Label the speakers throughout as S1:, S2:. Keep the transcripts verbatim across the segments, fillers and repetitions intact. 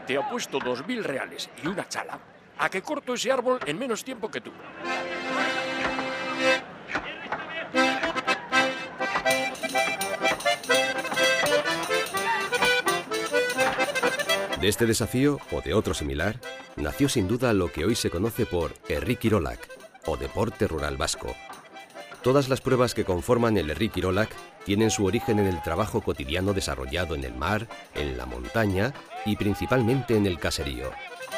S1: Te apuesto dos mil reales y una chala a que corto ese árbol en menos tiempo que tú.
S2: De este desafío, o de otro similar, nació sin duda lo que hoy se conoce por Herri Kirolak, o deporte rural vasco. Todas las pruebas que conforman el Herri Kirolak tienen su origen en el trabajo cotidiano desarrollado en el mar, en la montaña y principalmente en el caserío.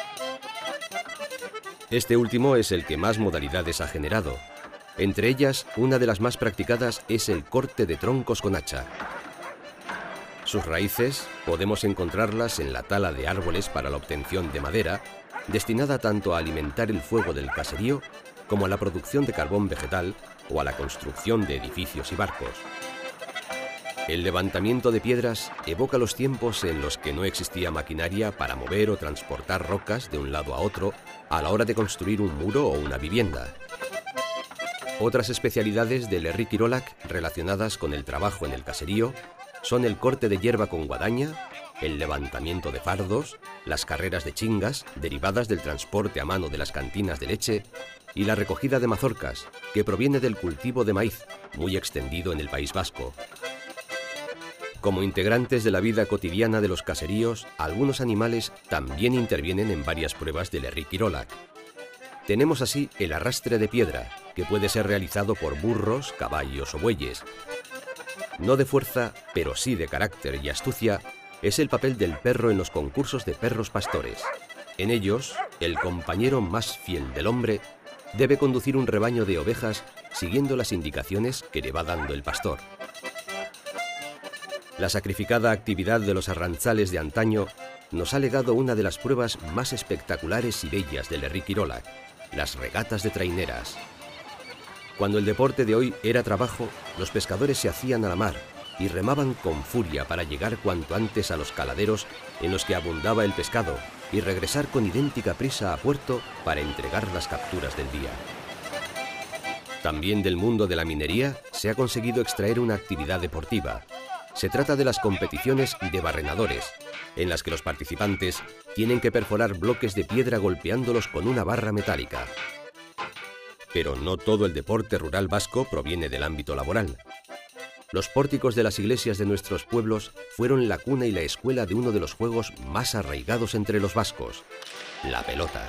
S2: Este último es el que más modalidades ha generado. Entre ellas, una de las más practicadas es el corte de troncos con hacha. Sus raíces podemos encontrarlas en la tala de árboles para la obtención de madera, destinada tanto a alimentar el fuego del caserío como a la producción de carbón vegetal o a la construcción de edificios y barcos. El levantamiento de piedras evoca los tiempos en los que no existía maquinaria para mover o transportar rocas de un lado a otro a la hora de construir un muro o una vivienda. Otras especialidades del Herri Kirolak relacionadas con el trabajo en el caserío son el corte de hierba con guadaña, el levantamiento de fardos, las carreras de chingas, derivadas del transporte a mano de las cantinas de leche, y la recogida de mazorcas, que proviene del cultivo de maíz, muy extendido en el País Vasco. Como integrantes de la vida cotidiana de los caseríos, algunos animales también intervienen en varias pruebas del Herri Kirolak. Tenemos así el arrastre de piedra, que puede ser realizado por burros, caballos o bueyes. No de fuerza, pero sí de carácter y astucia, es el papel del perro en los concursos de perros pastores. En ellos, el compañero más fiel del hombre debe conducir un rebaño de ovejas siguiendo las indicaciones que le va dando el pastor. La sacrificada actividad de los arrantzales de antaño nos ha legado una de las pruebas más espectaculares y bellas del Herri Kirolak, las regatas de traineras. Cuando el deporte de hoy era trabajo, los pescadores se hacían a la mar y remaban con furia para llegar cuanto antes a los caladeros en los que abundaba el pescado y regresar con idéntica prisa a puerto para entregar las capturas del día. También del mundo de la minería se ha conseguido extraer una actividad deportiva. Se trata de las competiciones de barrenadores, en las que los participantes tienen que perforar bloques de piedra golpeándolos con una barra metálica. Pero no todo el deporte rural vasco proviene del ámbito laboral. Los pórticos de las iglesias de nuestros pueblos fueron la cuna y la escuela de uno de los juegos más arraigados entre los vascos, la pelota.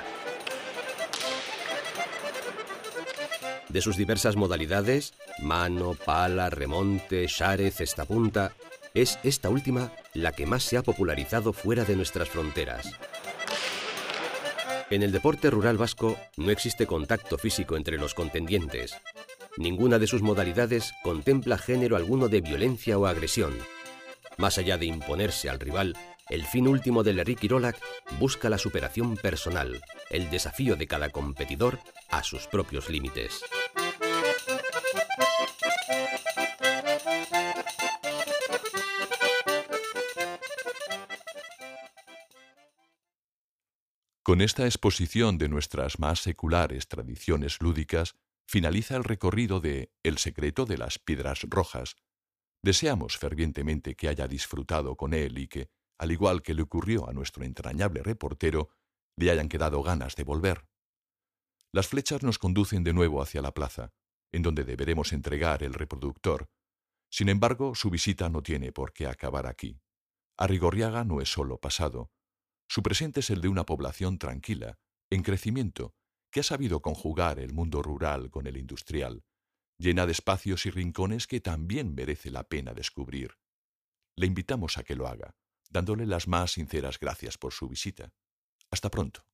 S2: De sus diversas modalidades, mano, pala, remonte, share, cestapunta, es esta última la que más se ha popularizado fuera de nuestras fronteras. En el deporte rural vasco no existe contacto físico entre los contendientes. Ninguna de sus modalidades contempla género alguno de violencia o agresión. Más allá de imponerse al rival, el fin último del Herri Kirolak busca la superación personal, el desafío de cada competidor a sus propios límites.
S3: Con esta exposición de nuestras más seculares tradiciones lúdicas, finaliza el recorrido de El secreto de las piedras rojas. Deseamos fervientemente que haya disfrutado con él y que, al igual que le ocurrió a nuestro entrañable reportero, le hayan quedado ganas de volver. Las flechas nos conducen de nuevo hacia la plaza, en donde deberemos entregar el reproductor. Sin embargo, su visita no tiene por qué acabar aquí. Arrigorriaga no es solo pasado. Su presente es el de una población tranquila, en crecimiento, que ha sabido conjugar el mundo rural con el industrial, llena de espacios y rincones que también merece la pena descubrir. Le invitamos a que lo haga, dándole las más sinceras gracias por su visita. Hasta pronto.